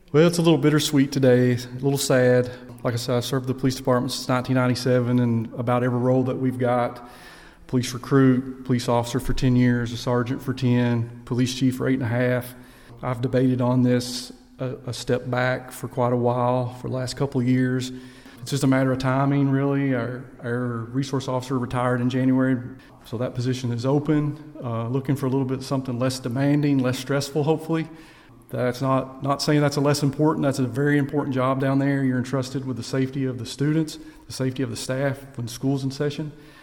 Well, it's a little bittersweet today, a little sad. Like I said, I served the police department since 1997, and about every role that we've got: police recruit, police officer for 10 years, a sergeant for 10, police chief for 8.5. I've debated on this a step back for quite a while, for the last couple of years. It's just a matter of timing, really. Our resource officer retired in January, so that position is open. Looking for a little bit something less demanding, less stressful, hopefully. That's not saying that's a less important. That's a very important job down there. You're entrusted with the safety of the students, the safety of the staff when school's in session.